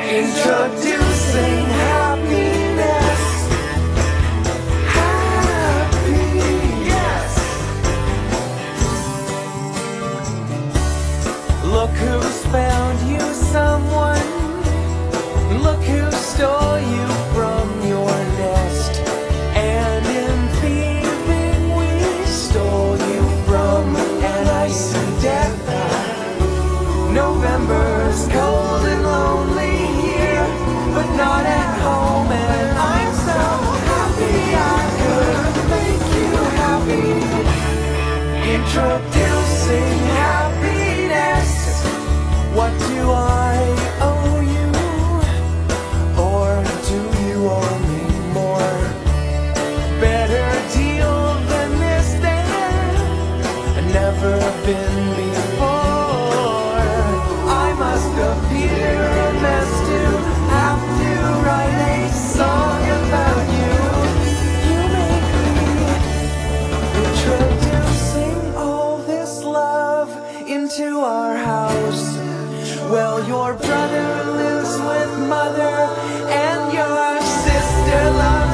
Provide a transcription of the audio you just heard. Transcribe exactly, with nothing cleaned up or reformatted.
Introducing happiness. Happy, yes. Look who's found you someone. Look who stole you from your nest. And in thieving we stole you from an icy death. November's cold and lonely here, but not at home, and I'm so happy I could make you happy. Introducing happiness. What do I owe you? Or do you owe me more? Better deal than this there never been before. I must appear a mess to have to write a song about you. You make me introducing all this love into our house. Well, your brother lives with mother, and your sister loves